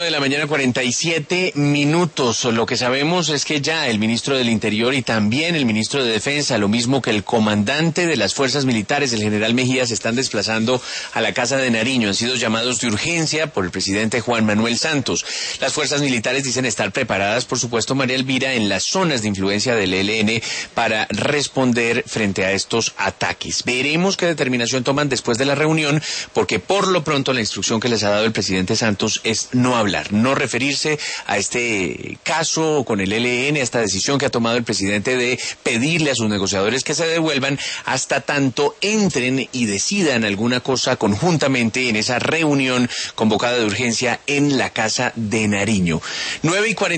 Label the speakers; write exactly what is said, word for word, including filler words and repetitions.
Speaker 1: De la mañana, cuarenta y siete minutos. Lo que sabemos es que ya el ministro del Interior y también el ministro de Defensa, lo mismo que el comandante de las fuerzas militares, el general Mejía, se están desplazando a la Casa de Nariño. Han sido llamados de urgencia por el presidente Juan Manuel Santos. Las fuerzas militares dicen estar preparadas, por supuesto, María Elvira, en las zonas de influencia del E L N para responder frente a estos ataques. Veremos qué determinación toman después de la reunión, porque por lo pronto la instrucción que les ha dado el presidente Santos es no hablar. No referirse a este caso con el E L N, a esta decisión que ha tomado el presidente de pedirle a sus negociadores que se devuelvan hasta tanto entren y decidan alguna cosa conjuntamente en esa reunión convocada de urgencia en la Casa de Nariño. nueve y cuarenta